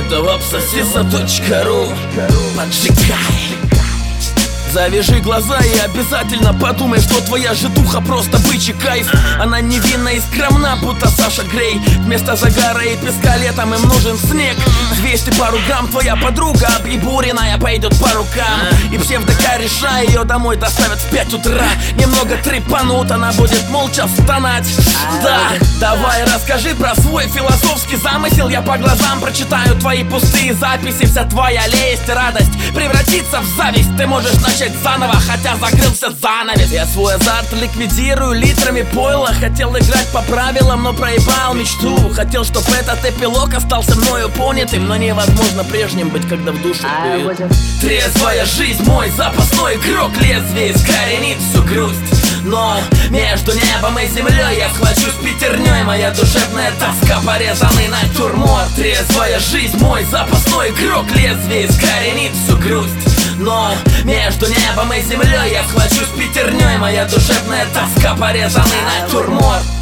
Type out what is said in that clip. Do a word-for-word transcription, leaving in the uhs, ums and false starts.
Это вапсосиса точка ру. Поджигай. Завяжи глаза и обязательно подумай, что твоя житуха просто бычий кайф. Она невинна и скромна, будто Саша Грей. Вместо загара и песка летом им нужен снег. двести пару грамм твоя подруга объебуренная пойдет по рукам. И псевдокореша ее домой доставят в пять утра. Немного трепанут, она будет молча стонать. Да, давай расскажи про свой философский замысел. Я по глазам прочитаю твои пустые записи. Вся твоя лесть и радость превратится в зависть. Ты можешь начать заново, хотя закрылся занавес. Я свой азарт ликвидирую литрами пойла. Хотел играть по правилам, но проебал мечту. Хотел, чтоб этот эпилог остался мною понятым, но невозможно прежним быть, когда в душу дует. Трезвая жизнь, мой запасной игрок. Лезвие искоренит всю грусть. Но между небом и землей я схвачусь пятерней. Моя душевная тоска, порезанный натюрморт. Трезвая жизнь, мой запасной игрок. Лезвие искоренит всю грусть. Но между небом и землей я схвачусь пятерней. Моя душевная тоска, порезанный натюрморт.